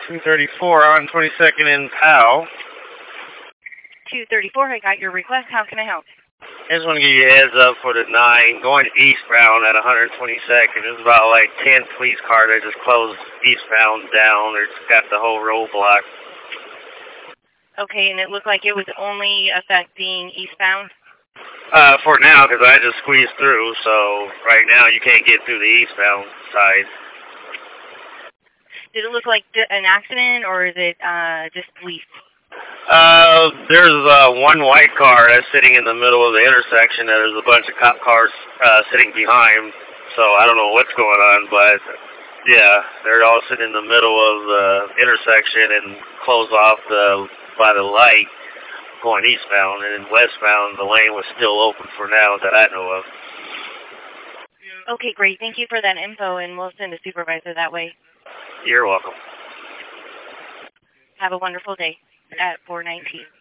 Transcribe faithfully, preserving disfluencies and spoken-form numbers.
two thirty-four on twenty-second in Powell. two thirty-four, I got your request. How can I help? I just want to give you a heads up for the nine going eastbound at one twenty-second. There's about like ten police cars that just closed eastbound down. It's got the whole roadblock. Okay, and it looked like it was only affecting eastbound? Uh, for now, because I just squeezed through, so right now you can't get through the eastbound side. Did it look like an accident, or is it uh, just police? Uh, there's uh, one white car that's sitting in the middle of the intersection, and there's a bunch of cop cars uh, sitting behind, so I don't know what's going on, but yeah, they're all sitting in the middle of the intersection and closed off the by the light going eastbound, and then westbound the lane was still open for now that I know of. Okay, great. Thank you for that info, and we'll send a supervisor that way. You're welcome. Have a wonderful day at four nineteen.